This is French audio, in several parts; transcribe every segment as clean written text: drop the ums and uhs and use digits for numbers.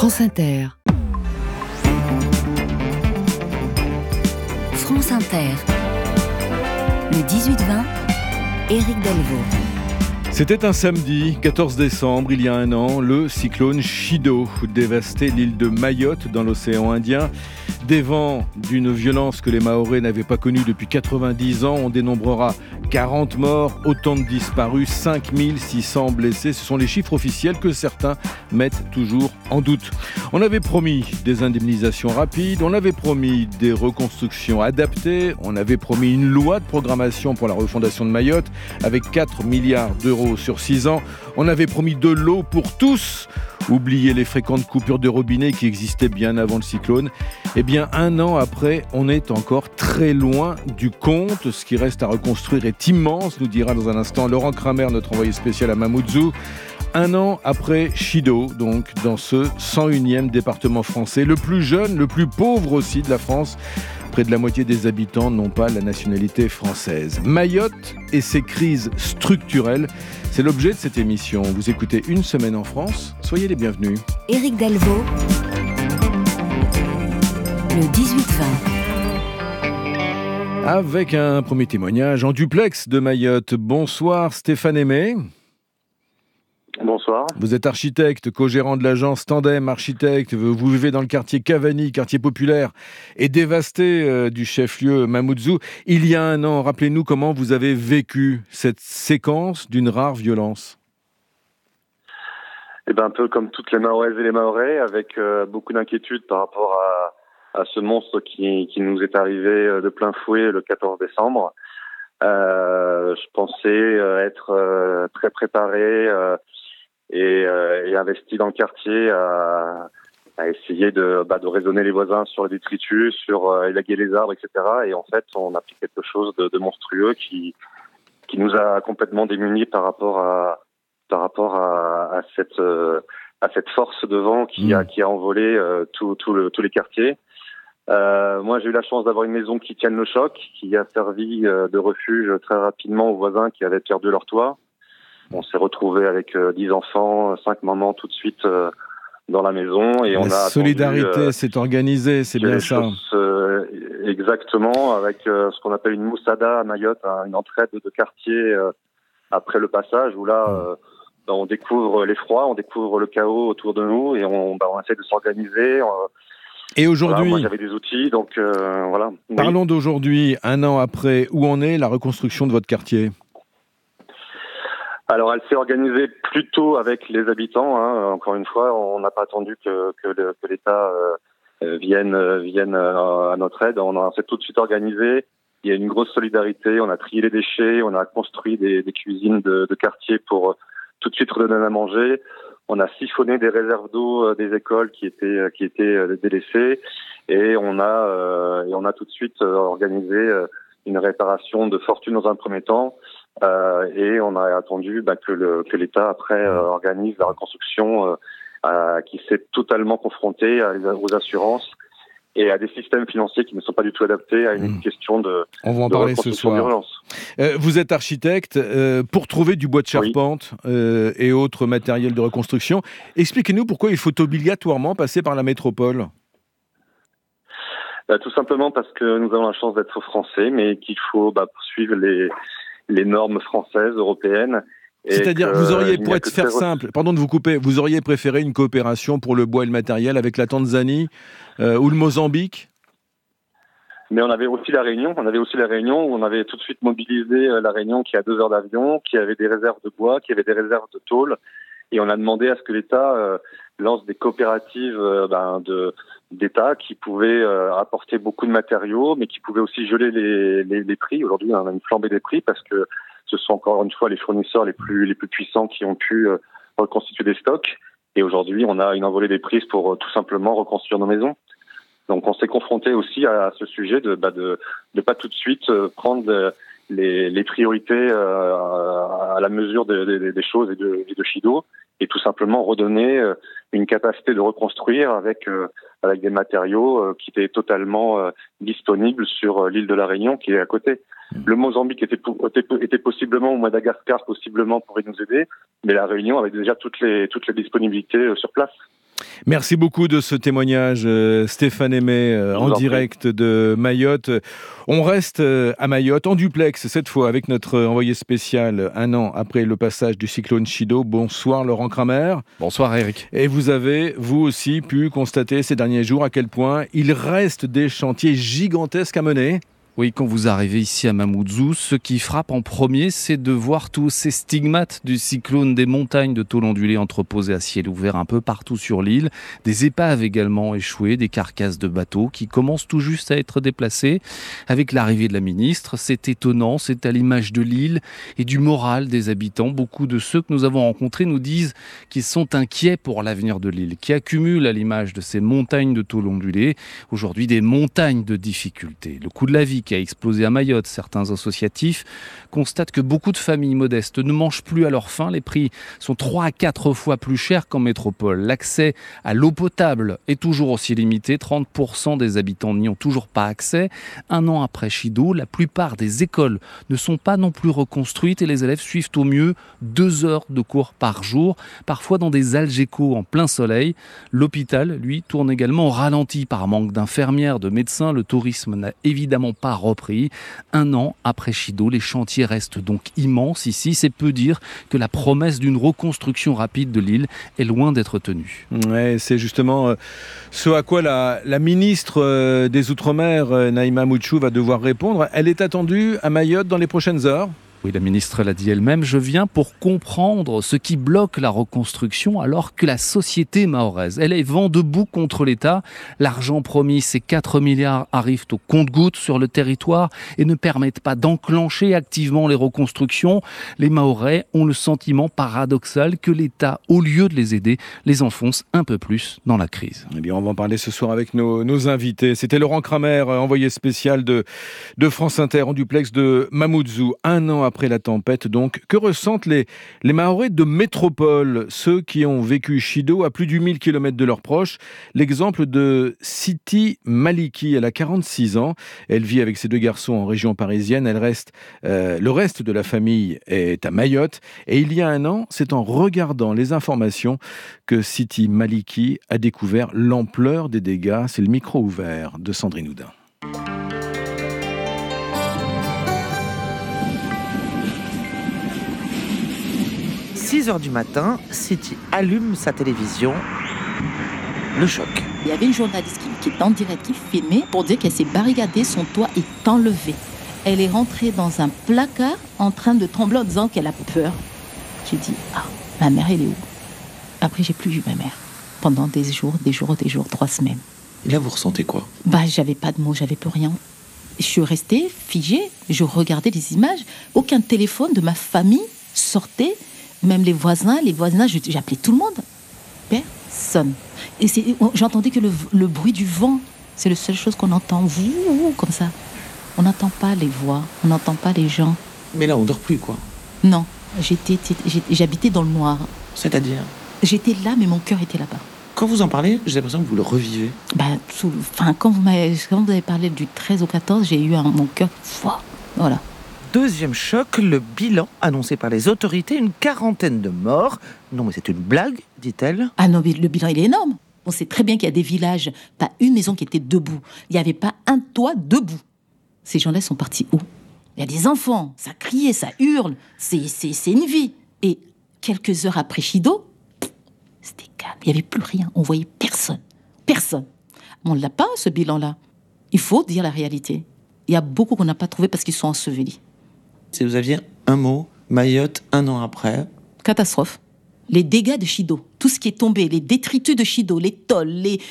France Inter. France Inter. Le 18-20, Éric Delvaux. C'était un samedi, 14 décembre, il y a un an, le cyclone Chido dévastait l'île de Mayotte dans l'océan Indien. Des vents d'une violence que les Mahorais n'avaient pas connue depuis 90 ans. On dénombrera 40 morts, autant de disparus, 5600 blessés. Ce sont les chiffres officiels que certains mettent toujours en doute. On avait promis des indemnisations rapides, on avait promis des reconstructions adaptées, on avait promis une loi de programmation pour la refondation de Mayotte avec 4 milliards d'euros sur 6 ans. On avait promis de l'eau pour tous. Oubliez les fréquentes coupures de robinet qui existaient bien avant le cyclone. Eh bien, un an après, on est encore très loin du compte. Ce qui reste à reconstruire est immense, nous dira dans un instant Laurent Kramer, notre envoyé spécial à Mamoudzou. Un an après Chido, donc dans ce 101e département français, le plus jeune, le plus pauvre aussi de la France. Près de la moitié des habitants n'ont pas la nationalité française. Mayotte et ses crises structurelles, c'est l'objet de cette émission. Vous écoutez Une semaine en France, soyez les bienvenus. Éric Delvaux, le 18-20. Avec un premier témoignage en duplex de Mayotte. Bonsoir Stéphane Aimé. Bonsoir. Vous êtes architecte, co-gérant de l'agence Tandem Architecte. Vous vivez dans le quartier Cavani, quartier populaire et dévasté du chef-lieu Mamoudzou. Il y a un an, rappelez-nous comment vous avez vécu cette séquence d'une rare violence. Eh ben, un peu comme toutes les Mahoraises et les Mahorais, avec beaucoup d'inquiétude par rapport à ce monstre qui nous est arrivé de plein fouet le 14 décembre. Je pensais être très préparé et investi dans le quartier à essayer de raisonner les voisins sur les détritus, sur élaguer les arbres, etc. Et en fait, on a pris quelque chose de monstrueux qui nous a complètement démunis par rapport à cette force de vent qui a envolé tous les quartiers. Moi, j'ai eu la chance d'avoir une maison qui tienne le choc, qui a servi de refuge très rapidement aux voisins qui avaient perdu leur toit. On s'est retrouvé avec 10 enfants, 5 mamans tout de suite dans la maison. Et la solidarité s'est organisée, c'est bien ça. Exactement, avec ce qu'on appelle une moussada à Mayotte, une entraide de quartier après le passage, où là, on découvre l'effroi, on découvre le chaos autour de nous et on essaie de s'organiser. Et aujourd'hui, voilà, moi j'avais des outils, donc voilà. Parlons d'aujourd'hui, un an après, où en est la reconstruction de votre quartier ? Alors, elle s'est organisée plutôt avec les habitants. Encore une fois, on n'a pas attendu que l'État vienne à notre aide. On s'est tout de suite organisé. Il y a une grosse solidarité. On a trié les déchets. On a construit des cuisines de quartier pour tout de suite redonner à manger. On a siphonné des réserves d'eau des écoles qui étaient délaissées. Et on a tout de suite organisé une réparation de fortune dans un premier temps. Et on a attendu que l'État après organise la reconstruction qui s'est totalement confronté aux assurances et à des systèmes financiers qui ne sont pas du tout adaptés à une question de on va en parler ce soir. D'urgence. Vous êtes architecte. Pour trouver du bois de charpente et autres matériels de reconstruction, expliquez-nous pourquoi il faut obligatoirement passer par la métropole. Tout simplement parce que nous avons la chance d'être français, mais qu'il faut poursuivre les normes françaises, européennes. C'est-à-dire, vous auriez, pour être simple, pardon de vous couper, vous auriez préféré une coopération pour le bois et le matériel avec la Tanzanie ou le Mozambique ? Mais on avait aussi la Réunion. Où on avait tout de suite mobilisé la Réunion qui a 2 heures d'avion, qui avait des réserves de bois, qui avait des réserves de tôle. Et on a demandé à ce que l'État lance des coopératives d'État qui pouvaient apporter beaucoup de matériaux, mais qui pouvaient aussi geler les prix. Aujourd'hui, on a une flambée des prix parce que ce sont encore une fois les fournisseurs les plus puissants qui ont pu reconstituer des stocks. Et aujourd'hui, on a une envolée des prix pour tout simplement reconstruire nos maisons. Donc, on s'est confronté aussi à ce sujet de pas tout de suite prendre les priorités à la mesure des choses et de Chido, et tout simplement redonner une capacité de reconstruire avec des matériaux qui étaient totalement disponibles sur l'île de la Réunion qui est à côté. Le Mozambique était possiblement, ou Madagascar possiblement pourrait nous aider, mais la Réunion avait déjà toutes les disponibilités sur place. Merci beaucoup de ce témoignage, Stéphane Aimé, en direct de Mayotte. On reste à Mayotte, en duplex cette fois, avec notre envoyé spécial, un an après le passage du cyclone Chido. Bonsoir Laurent Kramer. Bonsoir Eric. Et vous avez, vous aussi, pu constater ces derniers jours à quel point il reste des chantiers gigantesques à mener. Oui, quand vous arrivez ici à Mamoudzou, ce qui frappe en premier, c'est de voir tous ces stigmates du cyclone, des montagnes de tôle ondulée entreposées à ciel ouvert un peu partout sur l'île, des épaves également échouées, des carcasses de bateaux qui commencent tout juste à être déplacées. Avec l'arrivée de la ministre, c'est étonnant, c'est à l'image de l'île et du moral des habitants. Beaucoup de ceux que nous avons rencontrés nous disent qu'ils sont inquiets pour l'avenir de l'île, qui accumule à l'image de ces montagnes de tôle ondulée, aujourd'hui des montagnes de difficultés. Le coût de la vie qui a explosé à Mayotte. Certains associatifs constatent que beaucoup de familles modestes ne mangent plus à leur faim. Les prix sont 3 à 4 fois plus chers qu'en métropole. L'accès à l'eau potable est toujours aussi limité. 30% des habitants n'y ont toujours pas accès. Un an après Chido, la plupart des écoles ne sont pas non plus reconstruites et les élèves suivent au mieux 2 heures de cours par jour, parfois dans des algécos en plein soleil. L'hôpital, lui, tourne également au ralenti par manque d'infirmières, de médecins. Le tourisme n'a évidemment pas repris. Un an après Chido, les chantiers restent donc immenses ici. C'est peu dire que la promesse d'une reconstruction rapide de l'île est loin d'être tenue. Ouais, c'est justement ce à quoi la ministre des Outre-mer, Naïma Mouchou, va devoir répondre. Elle est attendue à Mayotte dans les prochaines heures. Oui, la ministre l'a dit elle-même, je viens pour comprendre ce qui bloque la reconstruction alors que la société mahoraise, elle est vent debout contre l'État. L'argent promis, ces 4 milliards arrivent au compte-gouttes sur le territoire et ne permettent pas d'enclencher activement les reconstructions. Les Mahorais ont le sentiment paradoxal que l'État, au lieu de les aider, les enfonce un peu plus dans la crise. Eh bien, on va en parler ce soir avec nos invités. C'était Laurent Kramer, envoyé spécial de France Inter en duplex de Mamoudzou. Un an après la tempête, donc. Que ressentent les Mahorais de métropole, ceux qui ont vécu Chido à plus de 1000 km de leurs proches? L'exemple de Siti Maliki, elle a 46 ans. Elle vit avec ses 2 garçons en région parisienne. Le reste de la famille est à Mayotte. Et il y a un an, c'est en regardant les informations que Siti Maliki a découvert l'ampleur des dégâts. C'est le micro ouvert de Sandrine Houdin. 6h du matin, Siti allume sa télévision. Le choc. Il y avait une journaliste qui était en direct, qui filmait pour dire qu'elle s'est barricadée, son toit est enlevé. Elle est rentrée dans un placard en train de trembler en disant qu'elle a peur. J'ai dit, ma mère, elle est où? Après, j'ai plus vu ma mère. Pendant des jours, 3 semaines. Et là, vous ressentez quoi? J'avais pas de mots, j'avais plus rien. Je suis restée figée, je regardais les images. Aucun téléphone de ma famille sortait. Même les voisins, j'appelais tout le monde. Personne. Et j'entendais que le bruit du vent, c'est la seule chose qu'on entend. Comme ça. On n'entend pas les voix, on n'entend pas les gens. Mais là, on dort plus, quoi. Non, j'habitais dans le noir. C'est-à-dire? J'étais là, mais mon cœur était là-bas. Quand vous en parlez, j'ai l'impression que vous le revivez. Quand vous avez parlé du 13 au 14, j'ai eu mon cœur... Voilà. Deuxième choc, le bilan annoncé par les autorités, une 40aine de morts. Non, mais c'est une blague, dit-elle. Ah non, mais le bilan, il est énorme. On sait très bien qu'il y a des villages, pas une maison qui était debout. Il n'y avait pas un toit debout. Ces gens-là sont partis où? Il y a des enfants, ça criait, ça hurle. C'est une vie. Et quelques heures après Chido, c'était calme. Il n'y avait plus rien. On voyait personne. Personne. On ne l'a pas, ce bilan-là. Il faut dire la réalité. Il y a beaucoup qu'on n'a pas trouvé parce qu'ils sont ensevelis. Si vous aviez un mot, Mayotte, un an après... Catastrophe. Les dégâts de Chido, tout ce qui est tombé, les détritus de Chido, les tôles,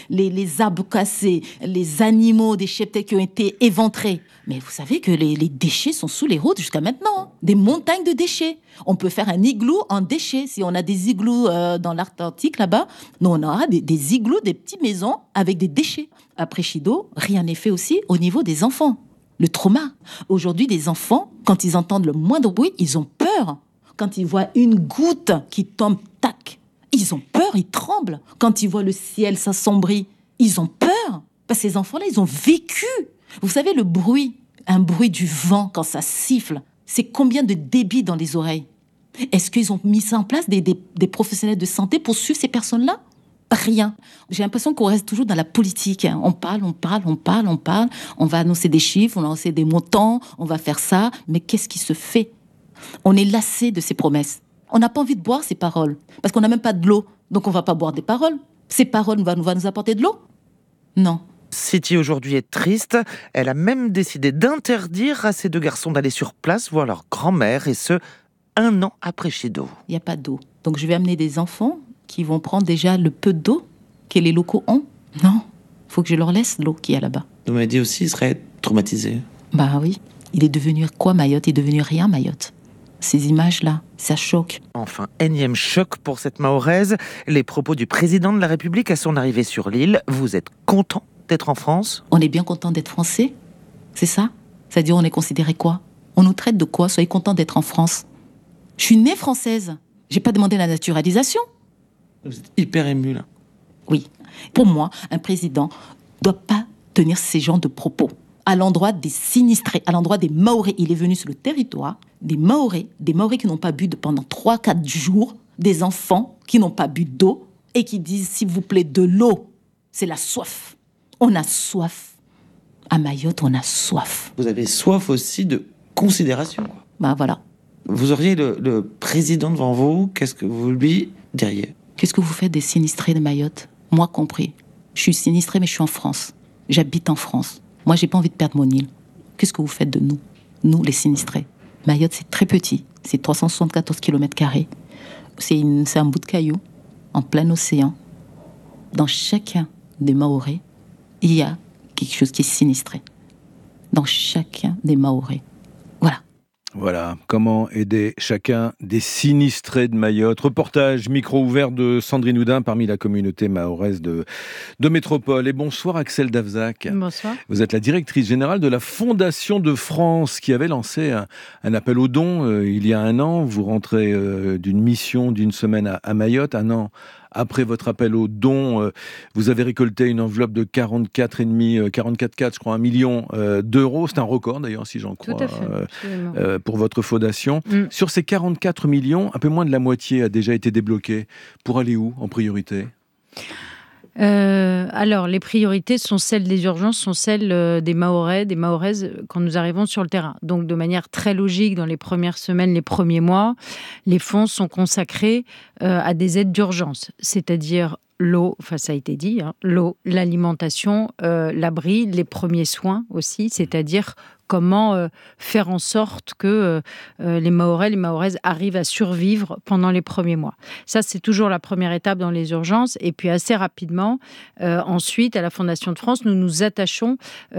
les arbres cassés, les animaux des cheptels qui ont été éventrés. Mais vous savez que les déchets sont sous les routes jusqu'à maintenant. Des montagnes de déchets. On peut faire un igloo en déchets. Si on a des igloos dans l'Atlantique, là-bas, nous, on aura des igloos, des petites maisons avec des déchets. Après Chido, rien n'est fait aussi au niveau des enfants. Le trauma. Aujourd'hui, des enfants, quand ils entendent le moindre bruit, ils ont peur. Quand ils voient une goutte qui tombe, tac, ils ont peur, ils tremblent. Quand ils voient le ciel s'assombrir, ils ont peur. Parce que ces enfants-là, ils ont vécu. Vous savez, le bruit, un bruit du vent quand ça siffle, c'est combien de débit dans les oreilles? Est-ce qu'ils ont mis ça en place, des professionnels de santé pour suivre ces personnes-là? rien. J'ai l'impression qu'on reste toujours dans la politique. On parle. On va annoncer des chiffres, on va annoncer des montants, on va faire ça. Mais qu'est-ce qui se fait ? On est lassé de ces promesses. On n'a pas envie de boire ces paroles. Parce qu'on n'a même pas de l'eau. Donc on ne va pas boire des paroles. Ces paroles vont nous apporter de l'eau ? Non. Siti aujourd'hui est triste. Elle a même décidé d'interdire à ses 2 garçons d'aller sur place voir leur grand-mère, et ce, 1 an après Chido. Il n'y a pas d'eau. Donc je vais amener des enfants qui vont prendre déjà le peu d'eau que les locaux ont. Non, il faut que je leur laisse l'eau qu'il y a là-bas. Vous m'avez dit aussi, il serait traumatisé. Bah oui. Il est devenu quoi, Mayotte ? Il est devenu rien, Mayotte. Ces images-là, ça choque. Enfin, énième choc pour cette Mahoraise. Les propos du président de la République à son arrivée sur l'île. Vous êtes content d'être en France ? On est bien content d'être français ? C'est ça ? C'est-à-dire, on est considéré quoi ? On nous traite de quoi ? Soyez content d'être en France. Je suis née française. J'ai pas demandé la naturalisation. Vous êtes hyper ému, là. Oui. Pour moi, un président doit pas tenir ces genres de propos à l'endroit des sinistrés, à l'endroit des Mahorais. Il est venu sur le territoire des Mahorais qui n'ont pas bu pendant 3-4 jours, des enfants qui n'ont pas bu d'eau et qui disent, s'il vous plaît, de l'eau. C'est la soif. On a soif. À Mayotte, on a soif. Vous avez soif aussi de considération, quoi. Bah voilà. Vous auriez le président devant vous, qu'est-ce que vous lui diriez ? Qu'est-ce que vous faites des sinistrés de Mayotte ? Moi compris. Je suis sinistrée, mais je suis en France. J'habite en France. Moi, j'ai pas envie de perdre mon île. Qu'est-ce que vous faites de nous ? Nous, les sinistrés. Mayotte, c'est très petit. C'est 374 km². C'est un bout de caillou, en plein océan. Dans chacun des Mahorais, il y a quelque chose qui est sinistré. Dans chacun des Mahorais. Voilà. Voilà, comment aider chacun des sinistrés de Mayotte. Reportage micro ouvert de Sandrine Houdin parmi la communauté mahoraise de métropole. Et bonsoir Axel Davzac. Bonsoir. Vous êtes la directrice générale de la Fondation de France qui avait lancé un appel aux dons il y a 1 an. Vous rentrez d'une mission d'une semaine à Mayotte, 1 an. Après votre appel aux dons, vous avez récolté une enveloppe de 44 millions d'euros. C'est un record d'ailleurs, si j'en crois, pour votre fondation. Sur ces 44 millions, un peu moins de la moitié a déjà été débloqué. Pour aller où en priorité ? Alors, les priorités sont celles des urgences, sont celles des Mahorais, des Mahoraises quand nous arrivons sur le terrain. Donc, de manière très logique, dans les premières semaines, les premiers mois, les fonds sont consacrés à des aides d'urgence, c'est-à-dire l'eau, enfin ça a été dit, l'eau, l'alimentation, l'abri, les premiers soins aussi, c'est-à-dire comment faire en sorte que les Mahorais, les Mahoraises arrivent à survivre pendant les premiers mois. Ça, c'est toujours la première étape dans les urgences. Et puis assez rapidement, ensuite, à la Fondation de France, nous nous attachons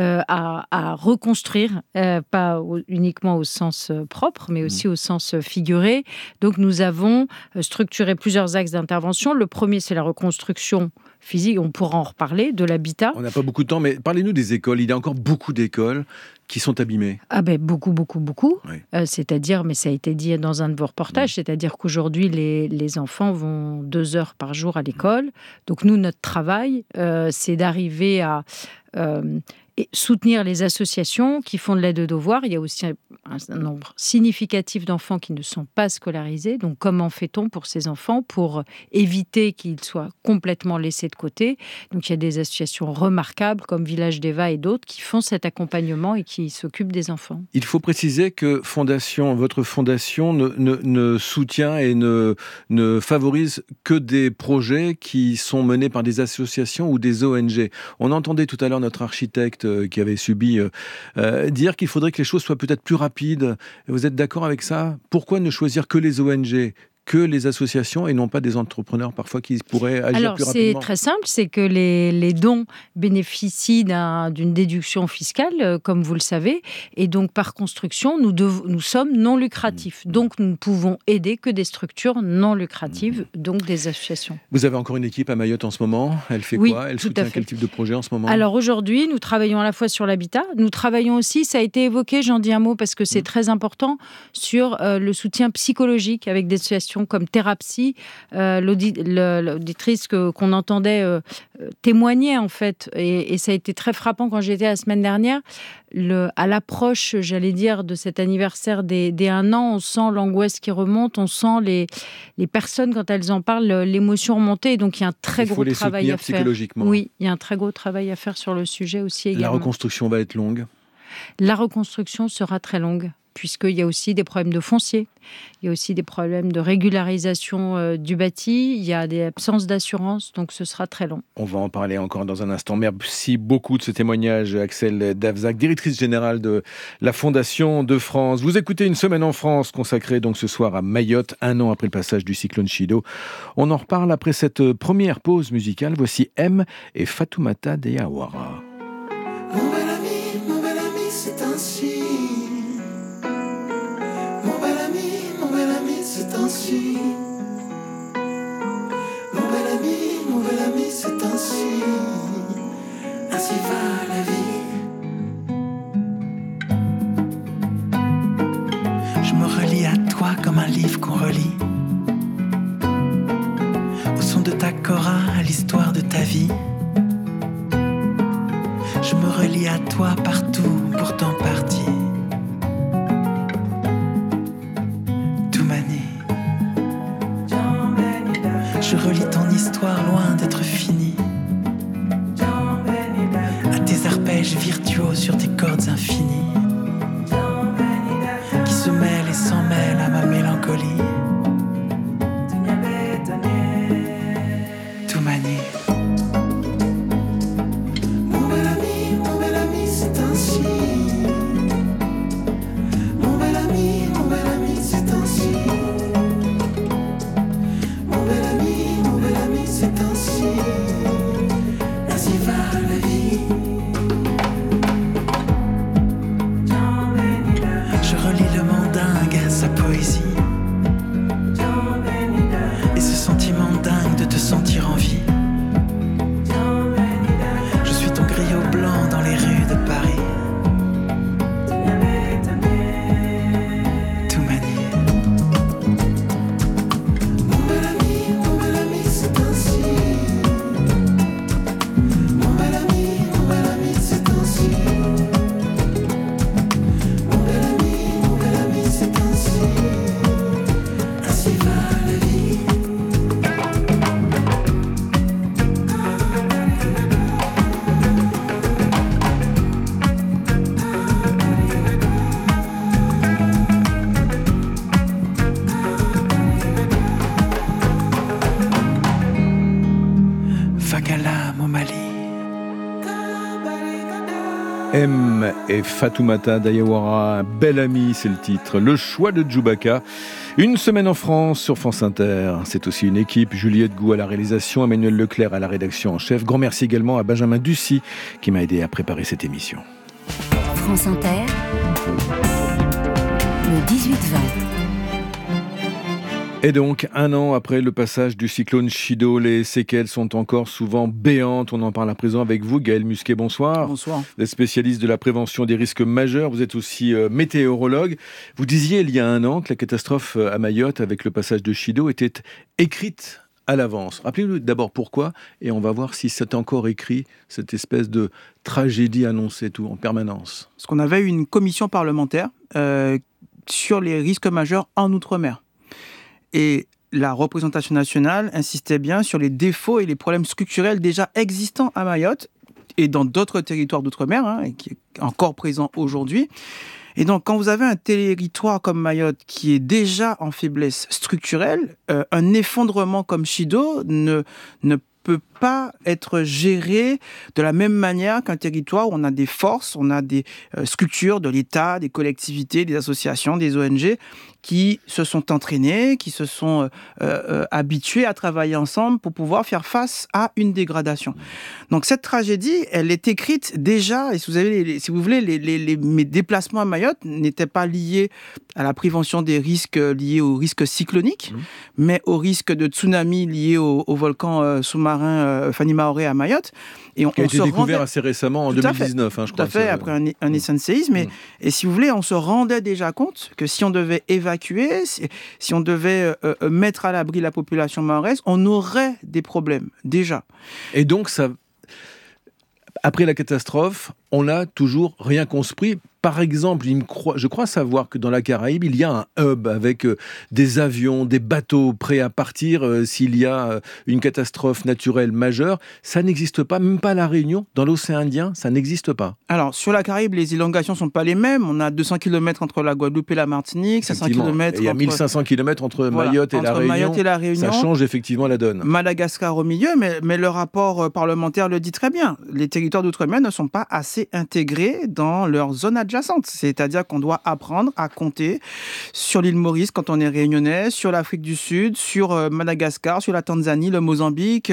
à reconstruire, pas uniquement au sens propre, mais aussi au sens figuré. Donc, nous avons structuré plusieurs axes d'intervention. Le premier, c'est la reconstruction physique, on pourra en reparler, de l'habitat. On n'a pas beaucoup de temps, mais parlez-nous des écoles. Il y a encore beaucoup d'écoles qui sont abîmées. Ah ben beaucoup. Oui. C'est-à-dire, mais ça a été dit dans un de vos reportages, c'est-à-dire qu'aujourd'hui, les enfants vont 2 heures par jour à l'école. Donc nous, notre travail, c'est d'arriver à soutenir les associations qui font de l'aide aux devoirs. Il y a aussi un nombre significatif d'enfants qui ne sont pas scolarisés. Donc, comment fait-on pour ces enfants pour éviter qu'ils soient complètement laissés de côté ? Donc, il y a des associations remarquables comme Village d'Eva et d'autres qui font cet accompagnement et qui s'occupent des enfants. Il faut préciser que votre fondation ne soutient et ne favorise que des projets qui sont menés par des associations ou des ONG. On entendait tout à l'heure notre architecte qui avait subi dire qu'il faudrait que les choses soient peut-être plus rapides. Vous êtes d'accord avec ça ? Pourquoi ne choisir que les ONG ? Que les associations et non pas des entrepreneurs parfois qui pourraient agir plus rapidement ? C'est très simple, c'est que les dons bénéficient d'une déduction fiscale, comme vous le savez, et donc par construction, nous sommes non lucratifs. Donc nous ne pouvons aider que des structures non lucratives, donc des associations. Vous avez encore une équipe à Mayotte en ce moment ? Elle fait quoi ? Elle soutient quel type de projet en ce moment ? Alors aujourd'hui, nous travaillons à la fois sur l'habitat, nous travaillons aussi, ça a été évoqué, j'en dis un mot parce que c'est très important, sur le soutien psychologique avec des associations question comme thérapie. L'auditrice qu'on entendait témoigner, en fait, et ça a été très frappant quand j'étais la semaine dernière. À l'approche, j'allais dire, de cet anniversaire des 1 an, on sent l'angoisse qui remonte, on sent les personnes, quand elles en parlent, l'émotion remonter. Donc, il y a un très gros travail à faire. Psychologiquement. Oui, il y a un très gros travail à faire sur le sujet aussi également. La reconstruction va être longue. La reconstruction sera très longue, puisqu'il y a aussi des problèmes de foncier, il y a aussi des problèmes de régularisation du bâti, il y a des absences d'assurance, donc ce sera très long. On va en parler encore dans un instant. Merci beaucoup de ce témoignage, Axelle Davzac, directrice générale de la Fondation de France. Vous écoutez Une semaine en France, consacrée donc ce soir à Mayotte, 1 an après le passage du cyclone Chido. On en reparle après cette première pause musicale. Voici M et Fatoumata Diawara. Mon bel ami, c'est ainsi. Mon bel ami, c'est ainsi. Mon bel ami, c'est ainsi. Ainsi va la vie. Je me relie à toi comme un livre qu'on relit. Au son de ta cora, à l'histoire de ta vie. Je me relie à toi partout, pourtant parti. Tout manie. Je relis ton histoire loin d'être finie. À tes arpèges virtuos sur tes cordes infinies. Qui se mêlent et s'en mêlent à ma mélancolie. Tout manie. M et Fatoumata Diawara, Bel Ami, c'est le titre. Le choix de Djoubaka. Une semaine en France sur France Inter. C'est aussi une équipe. Juliette Gou à la réalisation, Emmanuel Leclerc à la rédaction en chef. Grand merci également à Benjamin Ducy qui m'a aidé à préparer cette émission. France Inter, le 18-20. Et donc, 1 an après le passage du cyclone Chido, les séquelles sont encore souvent béantes. On en parle à présent avec vous, Gaël Musquet, bonsoir. Bonsoir. Vous êtes spécialiste de la prévention des risques majeurs, vous êtes aussi météorologue. Vous disiez il y a 1 an que la catastrophe à Mayotte avec le passage de Chido était écrite à l'avance. Rappelez-nous d'abord pourquoi, et on va voir si c'est encore écrit, cette espèce de tragédie annoncée tout en permanence. Parce qu'on avait une commission parlementaire sur les risques majeurs en Outre-mer. Et la représentation nationale insistait bien sur les défauts et les problèmes structurels déjà existants à Mayotte et dans d'autres territoires d'outre-mer, et qui est encore présent aujourd'hui. Et donc, quand vous avez un territoire comme Mayotte qui est déjà en faiblesse structurelle, un effondrement comme Chido ne peut pas être géré de la même manière qu'un territoire où on a des forces, on a des structures de l'État, des collectivités, des associations, des ONG qui se sont entraînés, qui se sont habitués à travailler ensemble pour pouvoir faire face à une dégradation. Donc cette tragédie, elle est écrite déjà, et si vous voulez, mes déplacements à Mayotte n'étaient pas liés à la prévention des risques liés aux risques cycloniques, mais aux risques de tsunami liés au volcan sous-marin Fani Maoré à Mayotte. Et qui a été découvert assez récemment, en 2019, je crois. Tout à fait, après un naissant de séisme. Et si vous voulez, on se rendait déjà compte que si on devait évaluer évacuer, si on devait mettre à l'abri la population mahoraise, on aurait des problèmes, déjà. Et donc, après la catastrophe, on n'a toujours rien construit. Par exemple, je crois savoir que dans la Caraïbe, il y a un hub avec des avions, des bateaux prêts à partir s'il y a une catastrophe naturelle majeure. Ça n'existe pas, même pas à La Réunion, dans l'océan Indien, ça n'existe pas. Alors, sur la Caraïbe, les élongations ne sont pas les mêmes. On a 200 km entre la Guadeloupe et la Martinique, 500 km. Il y a 1500 km entre Mayotte et la Réunion. Ça change effectivement la donne. Madagascar au milieu, mais le rapport parlementaire le dit très bien. Les territoires d'outre-mer ne sont pas assez intégrés dans leur zone adjacente. C'est-à-dire qu'on doit apprendre à compter sur l'île Maurice quand on est réunionnais, sur l'Afrique du Sud, sur Madagascar, sur la Tanzanie, le Mozambique.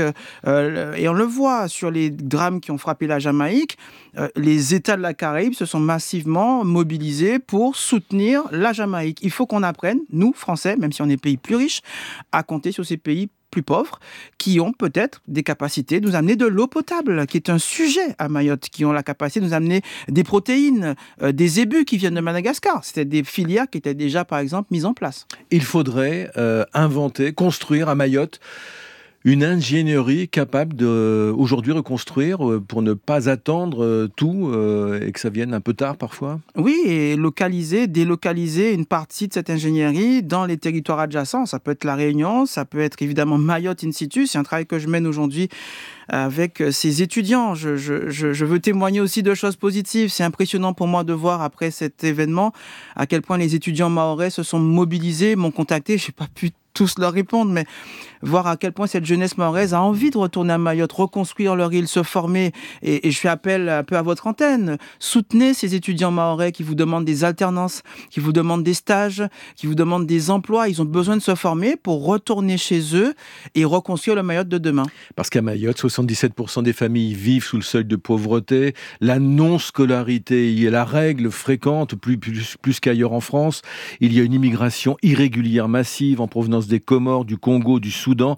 Et on le voit sur les drames qui ont frappé la Jamaïque. Les États de la Caraïbe se sont massivement mobilisés pour soutenir la Jamaïque. Il faut qu'on apprenne, nous, Français, même si on est pays plus riches, à compter sur ces pays plus pauvres, qui ont peut-être des capacités de nous amener de l'eau potable, qui est un sujet à Mayotte, qui ont la capacité de nous amener des protéines, des zébus qui viennent de Madagascar. C'était des filières qui étaient déjà, par exemple, mises en place. Il faudrait construire à Mayotte une ingénierie capable d'aujourd'hui reconstruire pour ne pas attendre tout et que ça vienne un peu tard parfois. Oui, et délocaliser une partie de cette ingénierie dans les territoires adjacents. Ça peut être La Réunion, ça peut être évidemment Mayotte in situ. C'est un travail que je mène aujourd'hui avec ces étudiants. Je veux témoigner aussi de choses positives. C'est impressionnant pour moi de voir après cet événement à quel point les étudiants mahorais se sont mobilisés, m'ont contacté. Je n'ai pas pu tous leur répondre, mais voir à quel point cette jeunesse mahoraise a envie de retourner à Mayotte, reconstruire leur île, se former. Et je fais appel un peu à votre antenne. Soutenez ces étudiants mahorais qui vous demandent des alternances, qui vous demandent des stages, qui vous demandent des emplois. Ils ont besoin de se former pour retourner chez eux et reconstruire le Mayotte de demain. Parce qu'à Mayotte, 77% des familles vivent sous le seuil de pauvreté. La non-scolarité y est la règle fréquente, plus qu'ailleurs en France. Il y a une immigration irrégulière massive en provenance des Comores, du Congo, du Soudan.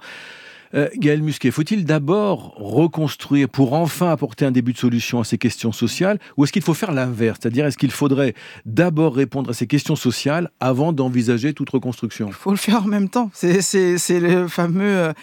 Gaël Musquet, faut-il d'abord reconstruire pour enfin apporter un début de solution à ces questions sociales, ou est-ce qu'il faut faire l'inverse? C'est-à-dire, est-ce qu'il faudrait d'abord répondre à ces questions sociales avant d'envisager toute reconstruction? Il faut le faire en même temps. C'est le fameux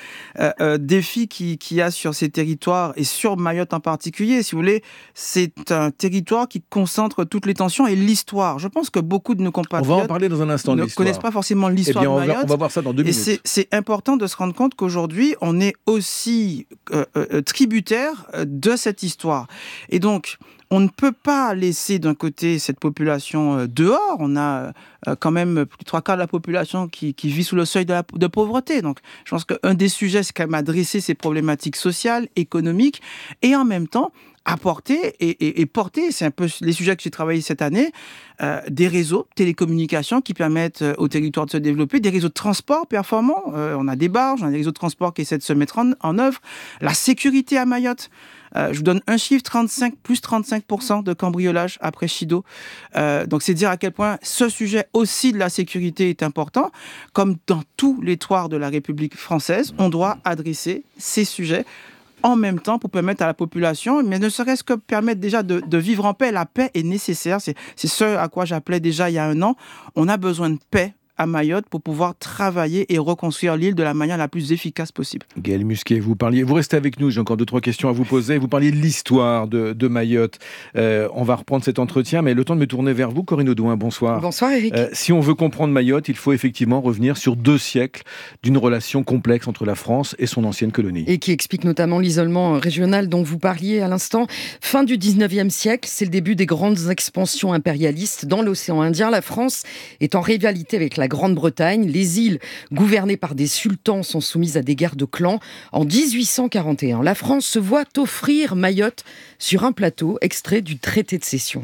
défi qu'il y a sur ces territoires et sur Mayotte en particulier. Si vous voulez, c'est un territoire qui concentre toutes les tensions et l'histoire. Je pense que beaucoup de nos compatriotes on va en parler dans un instant ne connaissent pas forcément l'histoire de Mayotte. On va voir ça dans 2 minutes. Et c'est important de se rendre compte qu'aujourd'hui, on est aussi tributaire de cette histoire. Et donc, on ne peut pas laisser d'un côté cette population dehors. On a quand même plus de 3/4 de la population qui vit sous le seuil de pauvreté. Donc, je pense qu'un des sujets, c'est quand même adresser ces problématiques sociales, économiques, et en même temps, apporter et porter, c'est un peu les sujets que j'ai travaillé cette année, des réseaux de télécommunications qui permettent au territoire de se développer, des réseaux de transport performants. On a des barges, on a des réseaux de transport qui essaient de se mettre en œuvre. La sécurité à Mayotte. Je vous donne un chiffre, plus 35% de cambriolage après Chido. Donc c'est dire à quel point ce sujet aussi de la sécurité est important. Comme dans tous les toits de la République française, on doit adresser ces sujets en même temps pour permettre à la population, mais ne serait-ce que permettre déjà de vivre en paix. La paix est nécessaire, c'est ce à quoi j'appelais déjà il y a 1 an. On a besoin de paix à Mayotte pour pouvoir travailler et reconstruire l'île de la manière la plus efficace possible. Gaël Musquet, vous restez avec nous, j'ai encore 2-3 questions à vous poser. Vous parliez de l'histoire de Mayotte. On va reprendre cet entretien, mais le temps de me tourner vers vous, Corinne Audouin, bonsoir. Bonsoir Eric. Si on veut comprendre Mayotte, il faut effectivement revenir sur 2 siècles d'une relation complexe entre la France et son ancienne colonie. Et qui explique notamment l'isolement régional dont vous parliez à l'instant. Fin du 19e siècle, c'est le début des grandes expansions impérialistes dans l'océan Indien. La France est en rivalité avec la Grande-Bretagne. Les îles gouvernées par des sultans sont soumises à des guerres de clans. En 1841, la France se voit offrir Mayotte sur un plateau, extrait du traité de cession.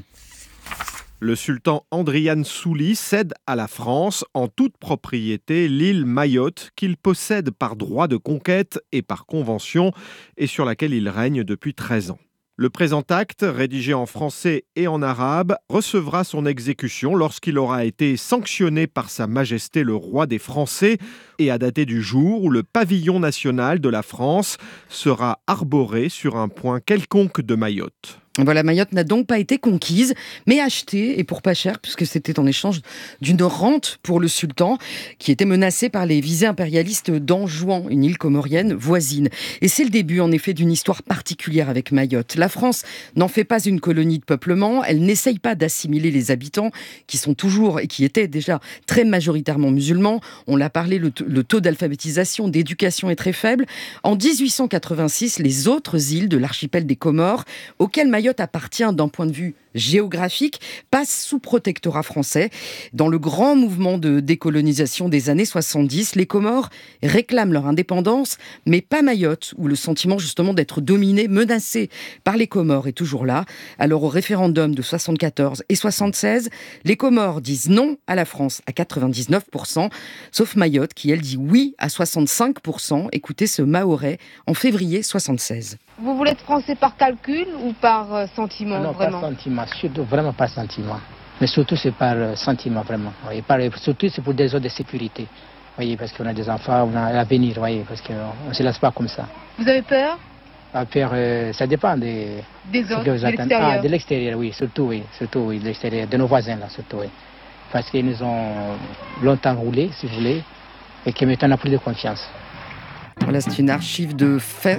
Le sultan Andrian Souli cède à la France en toute propriété l'île Mayotte qu'il possède par droit de conquête et par convention et sur laquelle il règne depuis 13 ans. Le présent acte, rédigé en français et en arabe, recevra son exécution lorsqu'il aura été sanctionné par Sa Majesté le roi des Français et à dater du jour où le pavillon national de la France sera arboré sur un point quelconque de Mayotte. Voilà, Mayotte n'a donc pas été conquise, mais achetée, et pour pas cher, puisque c'était en échange d'une rente pour le sultan, qui était menacé par les visées impérialistes d'Anjouan, une île comorienne voisine. Et c'est le début, en effet, d'une histoire particulière avec Mayotte. La France n'en fait pas une colonie de peuplement, elle n'essaye pas d'assimiler les habitants, qui sont toujours, et qui étaient déjà très majoritairement musulmans. On l'a parlé, le taux d'alphabétisation, d'éducation est très faible. En 1886, les autres îles de l'archipel des Comores, auxquelles Mayotte appartient d'un point de vue géographique, passe sous protectorat français. Dans le grand mouvement de décolonisation des années 70, les Comores réclament leur indépendance, mais pas Mayotte, où le sentiment justement d'être dominé, menacé par les Comores est toujours là. Alors au référendum de 74 et 76, les Comores disent non à la France à 99%, sauf Mayotte qui, elle, dit oui à 65%. Écoutez ce Mahorais en février 76. Vous voulez être français par calcul ou par sentiment? Non, vraiment? par sentiment, surtout vraiment par sentiment. Mais surtout c'est par sentiment vraiment. Voyez, surtout c'est pour des raisons de sécurité. Voyez, parce qu'on a des enfants, on a l'avenir, voyez, parce qu'on ne se laisse pas comme ça. Vous avez peur? La peur, ça dépend des autres, de l'extérieur. De l'extérieur, oui, surtout de l'extérieur, de nos voisins là, surtout, oui. Parce qu'ils nous ont longtemps roulé, si vous voulez, et que maintenant on n'a plus de confiance. Voilà, c'est une archive de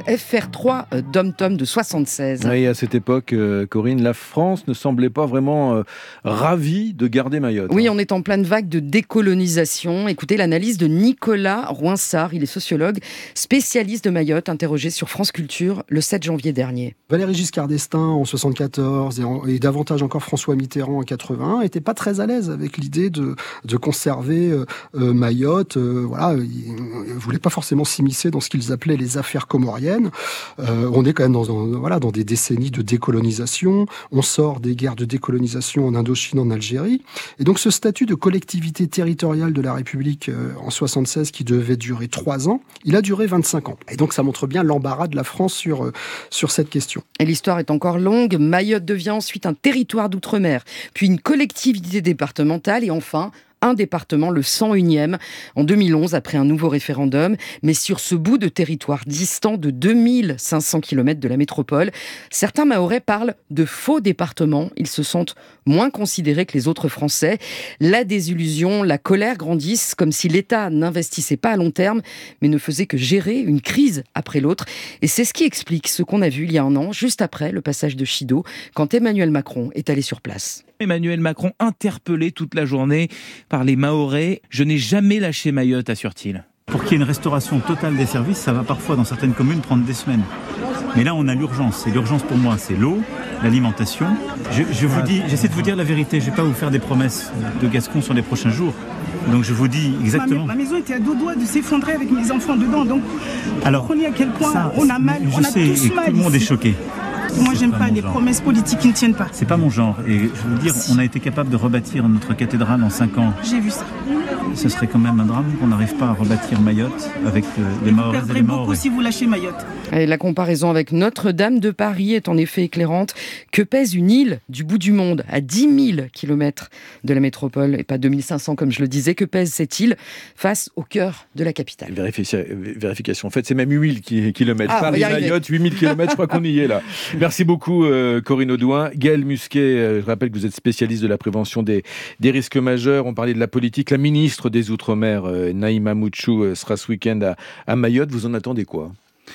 FR3 Dom-Tom de 76. Oui, à cette époque, Corinne, la France ne semblait pas vraiment ravie de garder Mayotte. Oui, on est en pleine vague de décolonisation. Écoutez l'analyse de Nicolas Rouinsard, il est sociologue, spécialiste de Mayotte, interrogé sur France Culture le 7 janvier dernier. Valéry Giscard d'Estaing en 74 et davantage encore François Mitterrand en 81 n'étaient pas très à l'aise avec l'idée de conserver Mayotte. Voilà, ils ne voulaient pas forcément s'immiscer dans ce qu'ils appelaient les affaires comoriennes. On est quand même dans des décennies de décolonisation. On sort des guerres de décolonisation en Indochine, en Algérie. Et donc ce statut de collectivité territoriale de la République en 76 qui devait durer 3 ans, il a duré 25 ans. Et donc ça montre bien l'embarras de la France sur cette question. Et l'histoire est encore longue. Mayotte devient ensuite un territoire d'outre-mer, puis une collectivité départementale et enfin un département, le 101e, en 2011, après un nouveau référendum. Mais sur ce bout de territoire distant de 2500 km de la métropole, certains Mahorais parlent de faux départements. Ils se sentent moins considérés que les autres Français. La désillusion, la colère grandissent, comme si l'État n'investissait pas à long terme, mais ne faisait que gérer une crise après l'autre. Et c'est ce qui explique ce qu'on a vu il y a un an, juste après le passage de Chido, quand Emmanuel Macron est allé sur place. Emmanuel Macron interpellé toute la journée par les Mahorais. Je n'ai jamais lâché Mayotte, assure-t-il. Pour qu'il y ait une restauration totale des services, ça va parfois dans certaines communes prendre des semaines. Mais là, on a l'urgence. Et l'urgence pour moi, c'est l'eau, l'alimentation. J'essaie de vous dire la vérité. Je ne vais pas vous faire des promesses de Gascon sur les prochains jours. Donc je vous dis exactement. Ma maison était à 2 doigts de s'effondrer avec mes enfants dedans. Donc, comprenez à quel point on a mal. Je sais, et tout le monde est choqué. Moi, j'aime pas les promesses politiques qui ne tiennent pas. C'est pas mon genre. Et je veux vous dire, on a été capable de rebâtir notre cathédrale en 5 ans. J'ai vu ça. Ce serait quand même un drame qu'on n'arrive pas à rebâtir Mayotte avec les Mahorais. Vous perdrez beaucoup si vous lâchez Mayotte. Et la comparaison avec Notre-Dame de Paris est en effet éclairante. Que pèse une île du bout du monde, à 10 000 km de la métropole, et pas 2500 comme je le disais, que pèse cette île face au cœur de la capitale? Vérification. En fait, c'est même 8 000 km. Paris-Mayotte, 8 000 km, je crois qu'on y est là. Merci beaucoup Corinne Audouin. Gaël Musquet, je rappelle que vous êtes spécialiste de la prévention des risques majeurs. On parlait de la politique. La ministre des Outre-mer, Naïma Mouchou, sera ce week-end à Mayotte. Vous en attendez quoi ?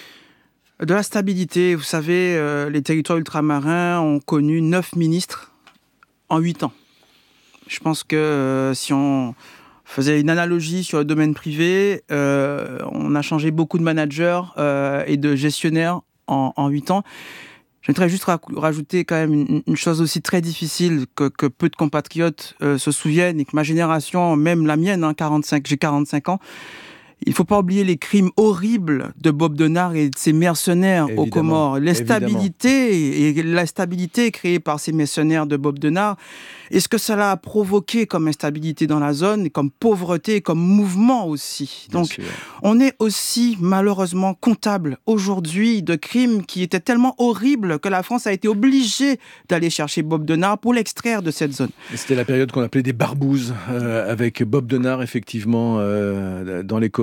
De la stabilité. Vous savez, les territoires ultramarins ont connu 9 ministres en 8 ans. Je pense que si on faisait une analogie sur le domaine privé, on a changé beaucoup de managers et de gestionnaires en 8 ans. J'aimerais juste rajouter quand même une chose aussi très difficile que peu de compatriotes se souviennent et que ma génération, même la mienne, j'ai 45 ans, il ne faut pas oublier les crimes horribles de Bob Denard et de ses mercenaires aux Comores. L'instabilité créée par ces mercenaires de Bob Denard, est-ce que cela a provoqué comme instabilité dans la zone, et comme pauvreté, et comme mouvement aussi. Donc, on est aussi malheureusement comptable aujourd'hui de crimes qui étaient tellement horribles que la France a été obligée d'aller chercher Bob Denard pour l'extraire de cette zone. C'était la période qu'on appelait des barbouzes, avec Bob Denard effectivement dans les Comores.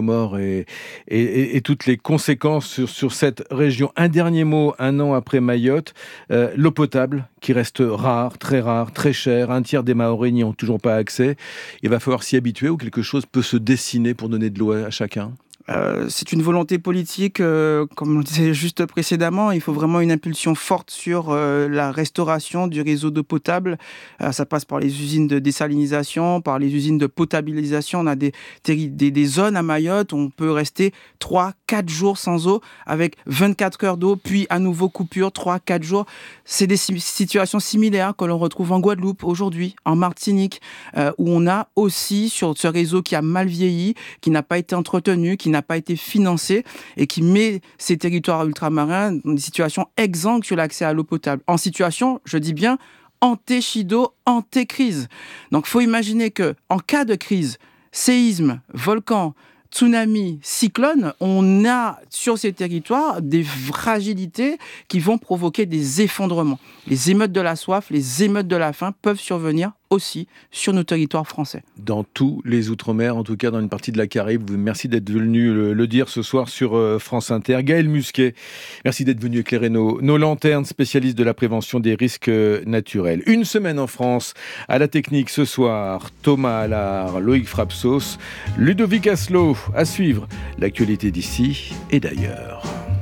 mort et toutes les conséquences sur cette région. Un dernier mot, un an après Mayotte, l'eau potable qui reste rare, très chère. Un tiers des Mahorais n'y ont toujours pas accès. Il va falloir s'y habituer ou quelque chose peut se dessiner pour donner de l'eau à chacun? C'est une volonté politique, comme on le disait juste précédemment. Il faut vraiment une impulsion forte sur la restauration du réseau d'eau potable. Ça passe par les usines de désalinisation, par les usines de potabilisation. On a des zones à Mayotte où on peut rester 3-4 jours sans eau avec 24 heures d'eau, puis à nouveau coupure, 3-4 jours. C'est des situations similaires que l'on retrouve en Guadeloupe aujourd'hui, en Martinique, où on a aussi sur ce réseau qui a mal vieilli, qui n'a pas été entretenu, qui n'a pas été financé et qui met ces territoires ultramarins dans des situations exsangues sur l'accès à l'eau potable. En situation, je dis bien, anté-Chido, anté-crise. Donc, il faut imaginer que en cas de crise, séisme, volcan, tsunami, cyclone, on a sur ces territoires des fragilités qui vont provoquer des effondrements. Les émeutes de la soif, les émeutes de la faim peuvent survenir aussi sur nos territoires français. Dans tous les Outre-mer, en tout cas dans une partie de la Caraïbe. Merci d'être venu le dire ce soir sur France Inter. Gaël Musquet, merci d'être venu éclairer nos lanternes, spécialistes de la prévention des risques naturels. Une semaine en France, à la technique ce soir, Thomas Allard, Loïc Frapsos, Ludovic Asselot. À suivre, l'actualité d'ici et d'ailleurs.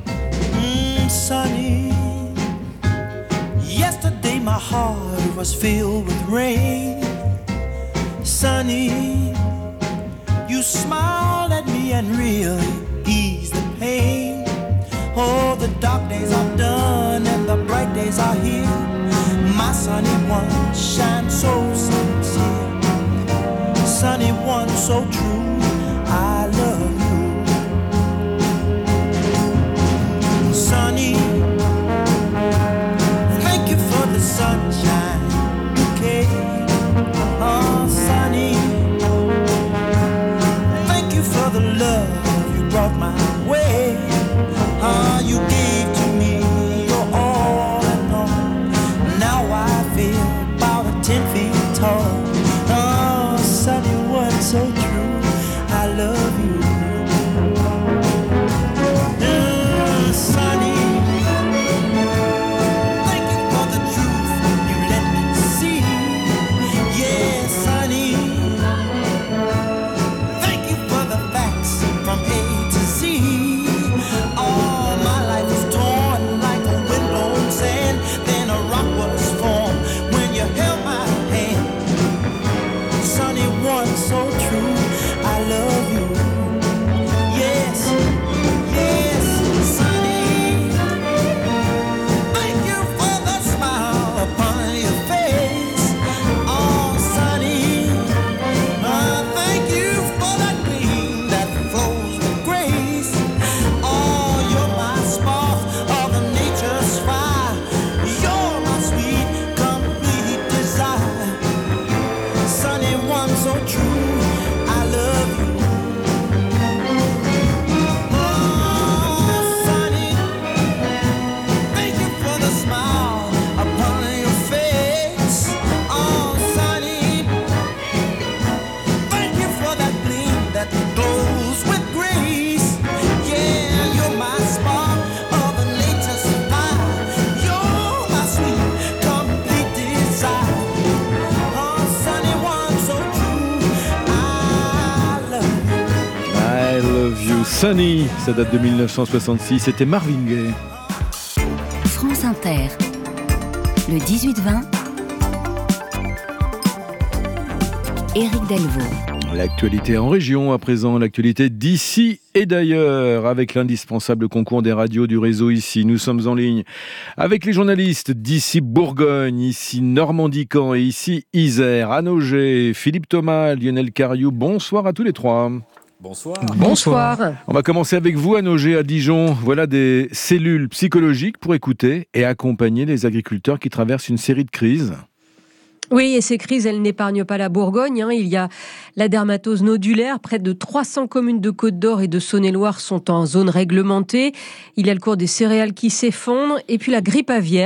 Sunny, yesterday my heart was filled with rain. Sunny, you smiled at me and really eased the pain. Oh, the dark days are done and the bright days are here. My sunny one shines so sincere. Sunny one so true, I love you. Sunny, thank you for the sunshine bouquet. Oh, sunny, thank you for the love you brought my way. Oh, you gave to me your all and all. Now I feel about 10 feet tall. Oh, sunny one so true, I love you. Sunny, thank you for the truth you let me see. Yeah, sunny, thank you for the facts from A to Z. All my life was torn like a windblown sand. Then a rock was formed when you held my hand. Sunny one so true, I love you. Yes, yes, sunny. Thank you for the smile upon your face. Oh, sunny. Thank you for that gleam that flows with grace. Oh, you're my spark of nature's fire. You're my sweet, complete desire. Sunny one so true, I love you. Oh, sunny, thank you for the smile upon your face. Oh, sunny, thank you for that gleam that glows with grace. Yeah, you're my spark of nature's fire. You're my sweet, complete desire. Oh, sunny one so true, I love you. I love you. Sunny, ça date de 1966. C'était Marvin Gaye. France Inter, le 18-20, Éric Delvaux. L'actualité en région, à présent, l'actualité d'ici et d'ailleurs, avec l'indispensable concours des radios du réseau ici. Nous sommes en ligne avec les journalistes d'ici Bourgogne, ici Normandie-Caen et ici Isère, à Nogé, Philippe Thomas, Lionel Cariou. Bonsoir à tous les trois. Bonsoir. Bonsoir. On va commencer avec vous à Nogé, à Dijon. Voilà des cellules psychologiques pour écouter et accompagner les agriculteurs qui traversent une série de crises. Oui, et ces crises, elles n'épargnent pas la Bourgogne. Il y a la dermatose nodulaire. Près de 300 communes de Côte-d'Or et de Saône-et-Loire sont en zone réglementée. Il y a le cours des céréales qui s'effondrent. Et puis la grippe aviaire.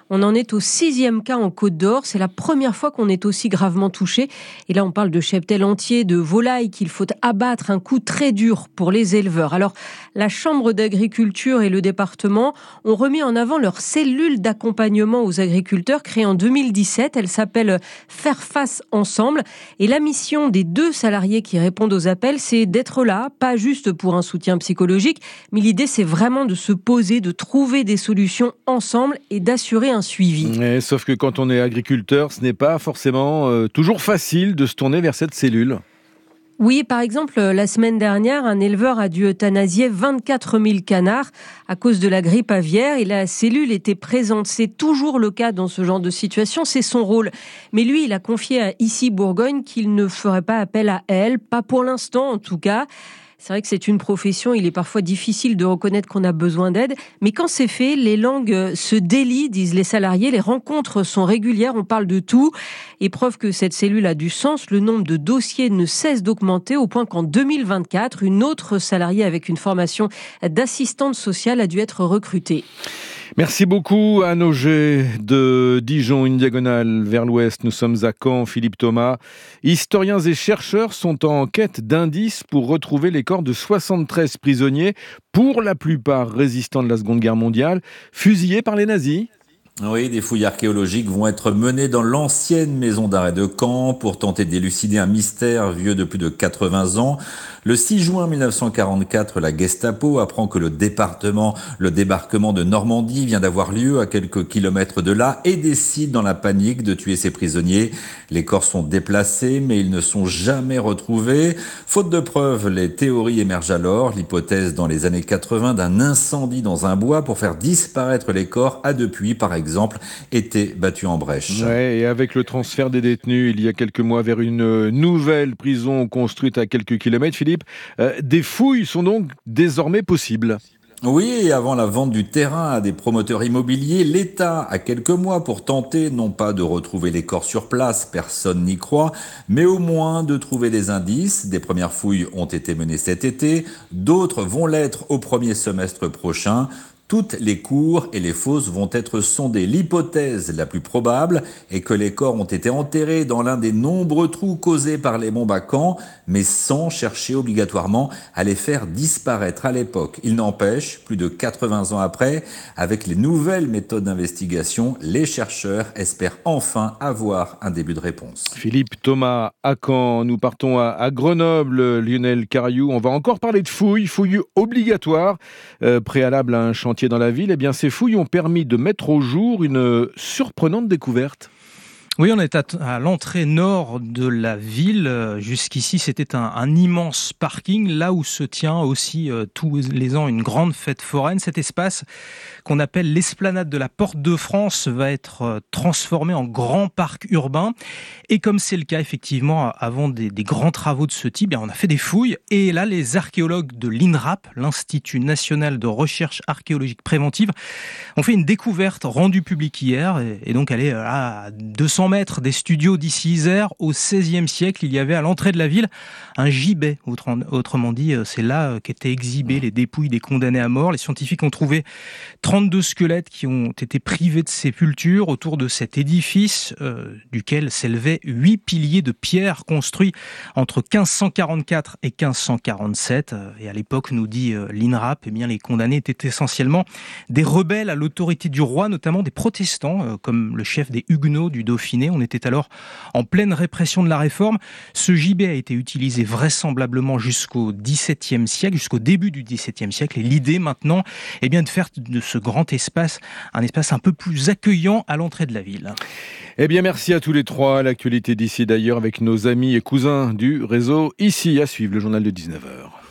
On en est au 6e cas en Côte d'Or. C'est la première fois qu'on est aussi gravement touché. Et là, on parle de cheptels entiers, de volailles qu'il faut abattre. Un coup très dur pour les éleveurs. Alors, la Chambre d'agriculture et le département ont remis en avant leur cellule d'accompagnement aux agriculteurs créée en 2017. Elle s'appelle Faire face ensemble. Et la mission des 2 salariés qui répondent aux appels, c'est d'être là, pas juste pour un soutien psychologique, mais l'idée, c'est vraiment de se poser, de trouver des solutions ensemble et d'assurer un suivi. Sauf que quand on est agriculteur, ce n'est pas forcément toujours facile de se tourner vers cette cellule. Oui, par exemple, la semaine dernière, un éleveur a dû euthanasier 24 000 canards à cause de la grippe aviaire et la cellule était présente. C'est toujours le cas dans ce genre de situation, c'est son rôle. Mais lui, il a confié à Ici Bourgogne qu'il ne ferait pas appel à elle, pas pour l'instant en tout cas. C'est vrai que c'est une profession, il est parfois difficile de reconnaître qu'on a besoin d'aide, mais quand c'est fait, les langues se délient, disent les salariés, les rencontres sont régulières, on parle de tout. Et preuve que cette cellule a du sens, le nombre de dossiers ne cesse d'augmenter au point qu'en 2024, une autre salariée avec une formation d'assistante sociale a dû être recrutée. Merci beaucoup Anne Auger de Dijon, une diagonale vers l'ouest. Nous sommes à Caen, Philippe Thomas. Historiens et chercheurs sont en quête d'indices pour retrouver les corps de 73 prisonniers, pour la plupart résistants de la Seconde Guerre mondiale, fusillés par les nazis. Oui, des fouilles archéologiques vont être menées dans l'ancienne maison d'arrêt de Caen pour tenter d'élucider un mystère vieux de plus de 80 ans. Le 6 juin 1944, la Gestapo apprend que le débarquement de Normandie vient d'avoir lieu à quelques kilomètres de là et décide dans la panique de tuer ses prisonniers. Les corps sont déplacés, mais ils ne sont jamais retrouvés. Faute de preuves, les théories émergent alors. L'hypothèse dans les années 80 d'un incendie dans un bois pour faire disparaître les corps a depuis, par exemple, été battue en brèche. Ouais, et avec le transfert des détenus il y a quelques mois vers une nouvelle prison construite à quelques kilomètres, Philippe, des fouilles sont donc désormais possibles. Oui, et avant la vente du terrain à des promoteurs immobiliers, l'État a quelques mois pour tenter, non pas de retrouver les corps sur place, personne n'y croit, mais au moins de trouver des indices. Des premières fouilles ont été menées cet été, d'autres vont l'être au premier semestre prochain. Toutes les cours et les fosses vont être sondées. L'hypothèse la plus probable est que les corps ont été enterrés dans l'un des nombreux trous causés par les bombes à Caen, mais sans chercher obligatoirement à les faire disparaître à l'époque. Il n'empêche, plus de 80 ans après, avec les nouvelles méthodes d'investigation, les chercheurs espèrent enfin avoir un début de réponse. Philippe Thomas à Caen, nous partons à Grenoble, Lionel Cariou. On va encore parler de fouilles obligatoires, préalables à un chantier dans la ville. Eh bien, ces fouilles ont permis de mettre au jour une surprenante découverte. Oui, on est à l'entrée nord de la ville. Jusqu'ici, c'était un immense parking, là où se tient aussi tous les ans une grande fête foraine. Cet espace qu'on appelle l'esplanade de la Porte de France va être transformé en grand parc urbain. Et comme c'est le cas effectivement avant des grands travaux de ce type, on a fait des fouilles. Et là, les archéologues de l'INRAP, l'Institut national de recherche archéologique préventive, ont fait une découverte rendue publique hier. Et donc, elle est à 200 mètres des studios d'ici Isère. Au XVIe siècle, il y avait à l'entrée de la ville un gibet. Autrement dit, c'est là qu'étaient exhibées les dépouilles des condamnés à mort. Les scientifiques ont trouvé 32 squelettes qui ont été privés de sépulture autour de cet édifice duquel s'élevaient 8 piliers de pierre construits entre 1544 et 1547. Et à l'époque, nous dit l'INRAP, eh bien, les condamnés étaient essentiellement des rebelles à l'autorité du roi, notamment des protestants, comme le chef des Huguenots du Dauphiné. On était alors en pleine répression de la Réforme. Ce gibet a été utilisé vraisemblablement jusqu'au XVIIe siècle, jusqu'au début du XVIIe siècle. Et l'idée maintenant, eh bien, de faire de ce grand espace un espace un peu plus accueillant à l'entrée de la ville. Eh bien, merci à tous les trois. L'actualité d'ici d'ailleurs avec nos amis et cousins du réseau. Ici, à suivre le journal de 19h.